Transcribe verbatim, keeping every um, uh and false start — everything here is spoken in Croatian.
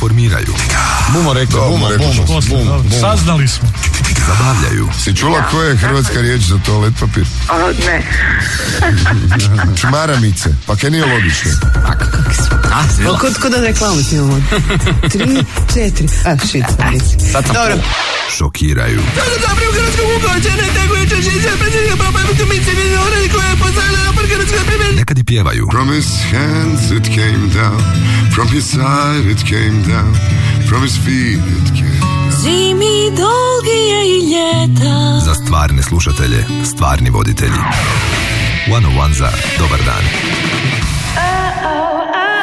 Informiraju. Bumo rekli, bumo, bumo, bumo, bumo. Saznali smo. Zabavljaju. Si čula koja je hrvatska riječ za toalet papir? O, ne. Čmaramice, pa kaj nije logično. A, kod, kod da reklamu ti imamo? Tri, četiri. A, shit, dobro. Šokiraju. Nekad i pjevaju. From his hands it came down, from his side it came down, from his feet it came down. Zimi dolgi je i ljeta. Za stvarne slušatelje, stvarni voditelji. sto jedan za dobar dan.